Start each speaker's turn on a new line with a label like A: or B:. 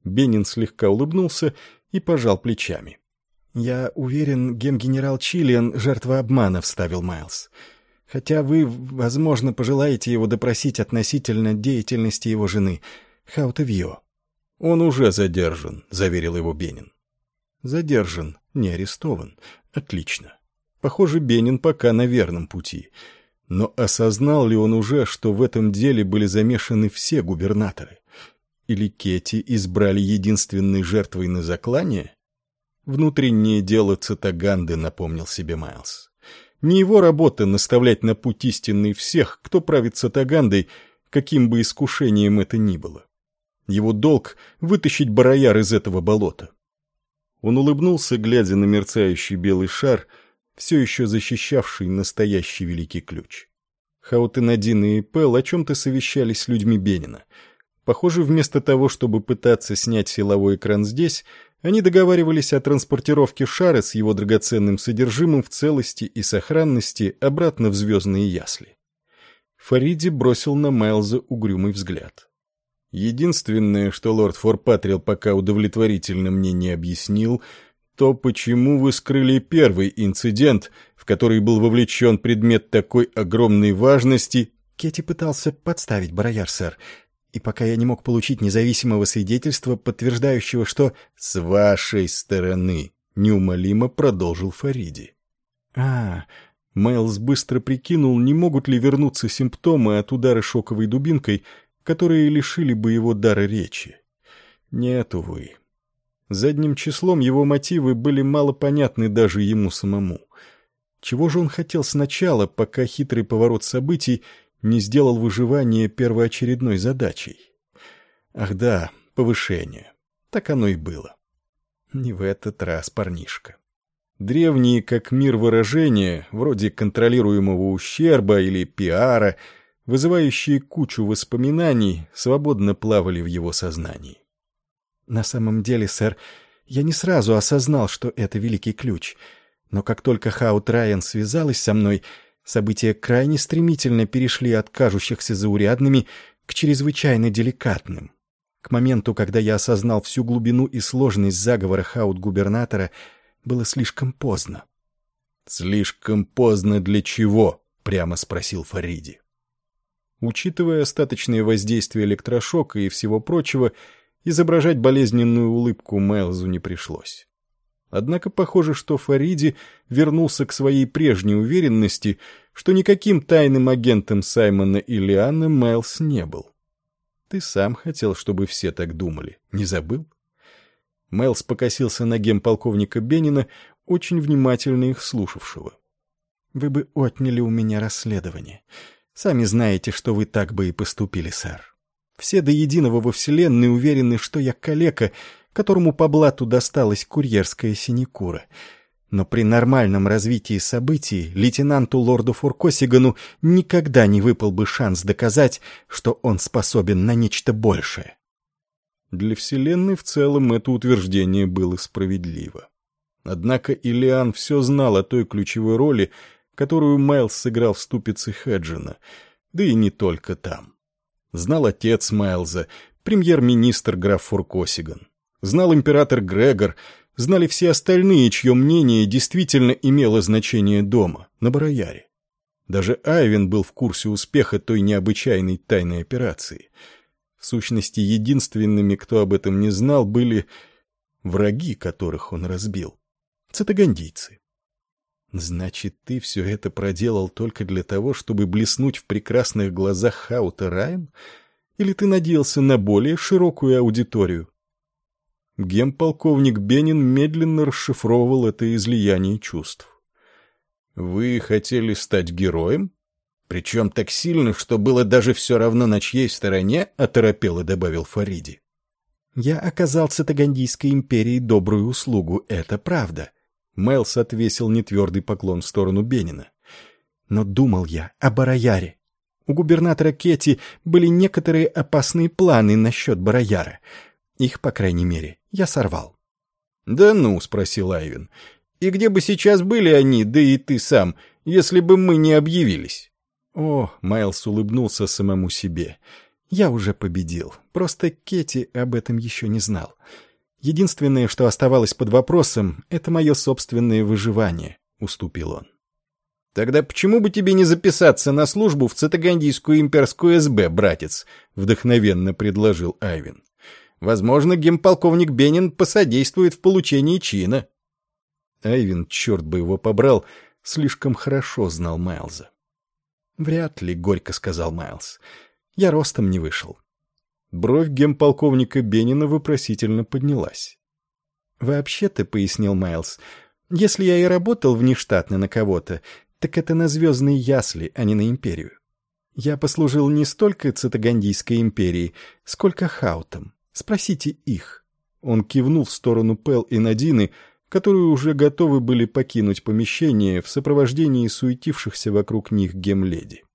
A: Бенин слегка улыбнулся и пожал плечами.
B: «Я уверен, генерал Чиллиан — жертва обмана», — вставил Майлз. «Хотя вы, возможно, пожелаете его допросить относительно деятельности его жены, Хаутевьё».
A: «Он уже задержан», — заверил его Бенин.
B: «Задержан, не арестован. Отлично».
A: Похоже, Бенин пока на верном пути. Но осознал ли он уже, что в этом деле были замешаны все губернаторы? Или Кетти избрали единственной жертвой на заклание? Внутреннее дело Цитаганды, напомнил себе Майлз. Не его работа наставлять на путь истинный всех, кто правит Цитагандой, каким бы искушением это ни было. Его долг — вытащить Барояр из этого болота. Он улыбнулся, глядя на мерцающий белый шар, все еще защищавший настоящий великий ключ. Хаутен-1 и Пэл о чем-то совещались с людьми Бенина. Похоже, вместо того, чтобы пытаться снять силовой экран здесь, они договаривались о транспортировке шара с его драгоценным содержимым в целости и сохранности обратно в звездные ясли. Фариди бросил на Майлза угрюмый взгляд. «Единственное, что лорд Форпатрил пока удовлетворительно мне не объяснил, то почему вы скрыли первый инцидент, в который был вовлечен предмет такой огромной важности...»
B: «Кетти пытался подставить Барояр, сэр. И пока я не мог получить независимого свидетельства, подтверждающего, что...»
A: «С вашей стороны», — неумолимо продолжил Фариди. Майлз быстро прикинул, не могут ли вернуться симптомы от удара шоковой дубинкой, которые лишили бы его дара речи. Нет, увы. Задним числом его мотивы были мало понятны даже ему самому. Чего же он хотел сначала, пока хитрый поворот событий не сделал выживание первоочередной задачей? Ах да, повышение. Так оно и было. Не в этот раз, парнишка. Древние как мир выражения, вроде контролируемого ущерба или пиара, вызывающие кучу воспоминаний, свободно плавали в его сознании.
B: «На самом деле, сэр, я не сразу осознал, что это великий ключ. Но как только Хаут Райан связалась со мной, события крайне стремительно перешли от кажущихся заурядными к чрезвычайно деликатным. К моменту, когда я осознал всю глубину и сложность заговора Хаут-губернатора, было слишком поздно».
A: «Слишком поздно для чего?» — прямо спросил Фариди. Учитывая остаточное воздействие электрошока и всего прочего, изображать болезненную улыбку Майлзу не пришлось. Однако похоже, что Фариди вернулся к своей прежней уверенности, что никаким тайным агентом Саймона и Лианны Майлз не был. Ты сам хотел, чтобы все так думали. Не забыл? Майлз покосился на гемполковника Бенина, очень внимательно их слушавшего.
B: «Вы бы отняли у меня расследование. Сами знаете, что вы так бы и поступили, сэр. Все до единого во вселенной уверены, что я калека, которому по блату досталась курьерская синекура. Но при нормальном развитии событий лейтенанту лорду Фуркосигану никогда не выпал бы шанс доказать, что он способен на нечто большее».
A: Для вселенной в целом это утверждение было справедливо. Однако Илиан все знал о той ключевой роли, которую Майлз сыграл в ступице Хеджина, да и не только там. Знал отец Майлза, премьер-министр граф Фуркосиган. Знал император Грегор, знали все остальные, чье мнение действительно имело значение дома, на Барояре. Даже Айвен был в курсе успеха той необычайной тайной операции. В сущности, единственными, кто об этом не знал, были враги, которых он разбил. Цитагандийцы. «Значит, ты все это проделал только для того, чтобы блеснуть в прекрасных глазах Хаута Райан? Или ты надеялся на более широкую аудиторию?» Гемполковник Бенин медленно расшифровывал это излияние чувств. «Вы хотели стать героем? Причем так сильно, что было даже все равно, на чьей стороне?» — оторопело добавил Фариди.
B: «Я оказал Цитагандийской империи добрую услугу, это правда».
A: Майлз отвесил нетвердый поклон в сторону Бенина.
B: «Но думал я о Барояре. У губернатора Кетти были некоторые опасные планы насчет Барояра. Их, по крайней мере, я сорвал».
A: «Да ну?» — спросил Айвен. «И где бы сейчас были они, да и ты сам, если бы мы не объявились?» О, Майлз улыбнулся самому себе.
B: Я уже победил, просто Кетти об этом еще не знал. Единственное, что оставалось под вопросом, это мое собственное выживание, уступил он.
A: «Тогда почему бы тебе не записаться на службу в Цитагандийскую имперскую СБ, братец?» — вдохновенно предложил Айвин. «Возможно, гемполковник Бенин посодействует в получении чина». Айвин, черт бы его побрал, слишком хорошо знал Майлза.
B: «Вряд ли», — горько сказал Майлз. «Я ростом не вышел».
A: Бровь гемполковника Бенина вопросительно поднялась.
B: «Вообще-то», — пояснил Майлз, — «если я и работал внештатно на кого-то, так это на звездные ясли, а не на империю. Я послужил не столько Цитагандийской империи, сколько Хаутам. Спросите их». Он кивнул в сторону Пел и Надины, которые уже готовы были покинуть помещение в сопровождении суетившихся вокруг них гемледи.